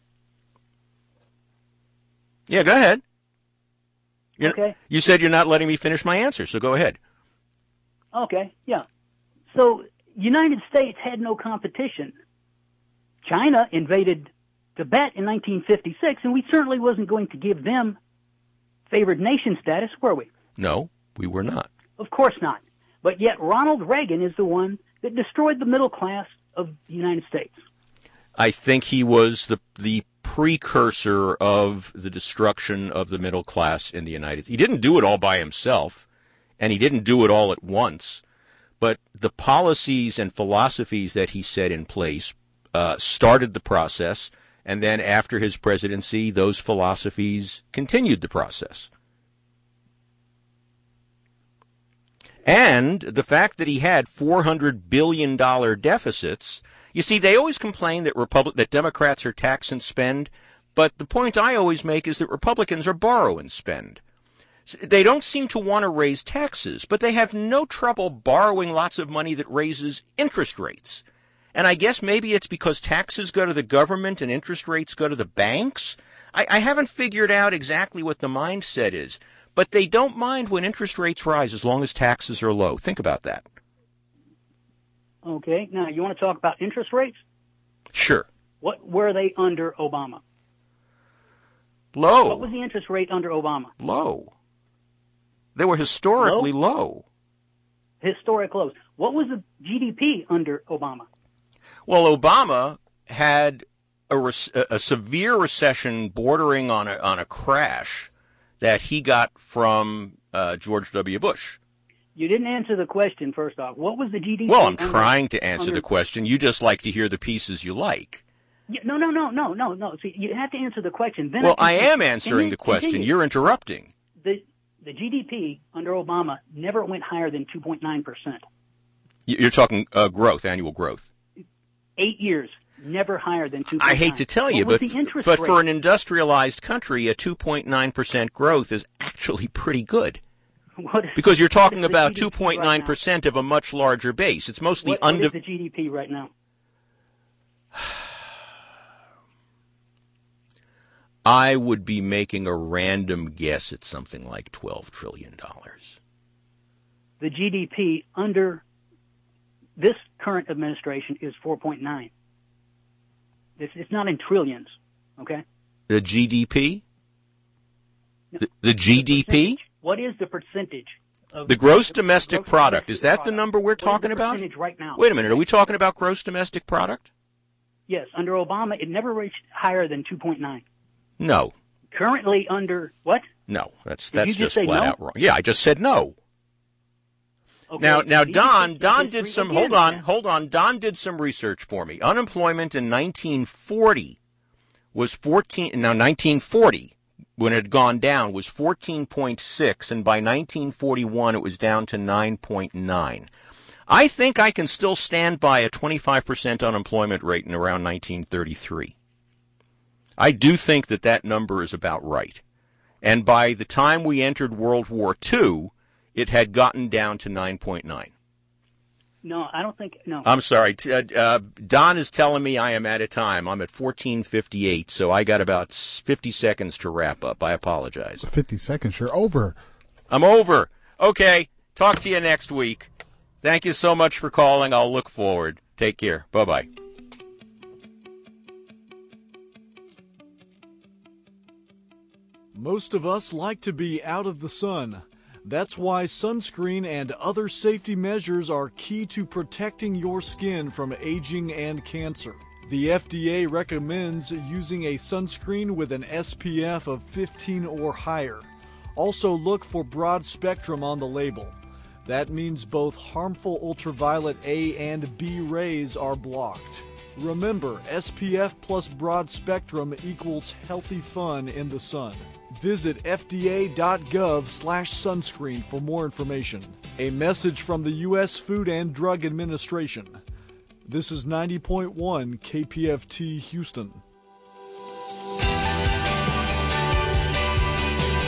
Yeah, go ahead. You're, Okay. You said you're not letting me finish my answer, so go ahead. Okay, yeah. So United States had no competition. China invaded Tibet in nineteen fifty-six, and we certainly wasn't going to give them favored nation status, were we? No, we were not. Of course not. But yet Ronald Reagan is the one that destroyed the middle class of the United States. I think he was the the precursor of the destruction of the middle class in the United States. He didn't do it all by himself, and he didn't do it all at once, but the policies and philosophies that he set in place uh, started the process, and then after his presidency, those philosophies continued the process. And the fact that he had four hundred billion dollars deficits. You see, they always complain that Republic, that Democrats are tax and spend, but the point I always make is that Republicans are borrow and spend. They don't seem to want to raise taxes, but they have no trouble borrowing lots of money that raises interest rates. And I guess maybe it's because taxes go to the government and interest rates go to the banks. I, I haven't figured out exactly what the mindset is, but they don't mind when interest rates rise as long as taxes are low. Think about that. Okay, now you want to talk about interest rates? Sure. What were they under Obama? Low. What was the interest rate under Obama? Low. They were historically low. low. Historic lows. What was the G D P under Obama? Well, Obama had a, re- a severe recession bordering on a, on a crash that he got from uh, George W. Bush. You didn't answer the question, first off. What was the G D P? Well, I'm under, trying to answer under, the question. You just like to hear the pieces you like. Yeah, no, no, no, no, no, no. See, you have to answer the question. Then well, I, I am answering the question. Continue. You're interrupting. The the G D P under Obama never went higher than two point nine percent. You're talking uh, growth, annual growth. Eight years, never higher than two point nine. I hate to tell you, what but, but but rate? for an industrialized country, a two point nine percent growth is actually pretty good. What is, because you're talking about two point nine percent right of a much larger base. It's mostly what, under. What is the G D P right now? I would be making a random guess at something like twelve trillion dollars. The G D P under this current administration is four point nine. It's, it's not in trillions, okay? The G D P? No, the, the G D P? What is the percentage of the gross the, domestic gross product? Domestic Is that product. the number we're what talking is the about? percentage right now? Wait a minute. Are we talking about gross domestic product? Yes. Under Obama, it never reached higher than two point nine. No. Currently under what? No. That's Did that's you just, just say flat no? out wrong. Yeah, I just said no. Okay. Now, now, Did Don, you Don just did some. again, Hold on, then? hold on. Don did some research for me. Unemployment in nineteen forty was fourteen. Now, nineteen forty, when it had gone down, was fourteen point six, and by nineteen forty-one, it was down to nine point nine. I think I can still stand by a twenty-five percent unemployment rate in around nineteen thirty-three. I do think that that number is about right. And by the time we entered World War Two, it had gotten down to nine point nine. No, I don't think, no. I'm sorry. Uh, uh, Don is telling me I am out of time. I'm at fourteen fifty-eight, so I got about fifty seconds to wrap up. I apologize. fifty seconds, you're over. I'm over. Okay, talk to you next week. Thank you so much for calling. I'll look forward. Take care. Bye-bye. Most of us like to be out of the sun. That's why sunscreen and other safety measures are key to protecting your skin from aging and cancer. The F D A recommends using a sunscreen with an S P F of fifteen or higher. Also look for broad spectrum on the label. That means both harmful ultraviolet A and B rays are blocked. Remember, S P F plus broad spectrum equals healthy fun in the sun. Visit F D A dot gov slash sunscreen for more information. A message from the U S Food and Drug Administration. This is ninety point one K P F T Houston.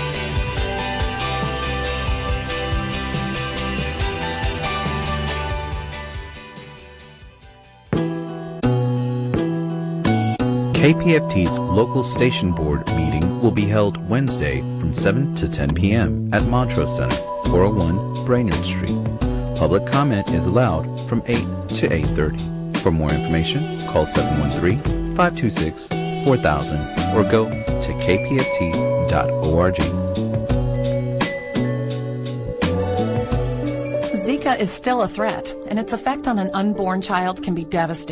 K P F T's local station board meeting will be held Wednesday from seven to ten p.m. at Montrose Center, four oh one Brainerd Street. Public comment is allowed from eight to eight thirty. For more information, call seven one three, five two six, four thousand or go to k p f t dot org. Zika is still a threat, and its effect on an unborn child can be devastating.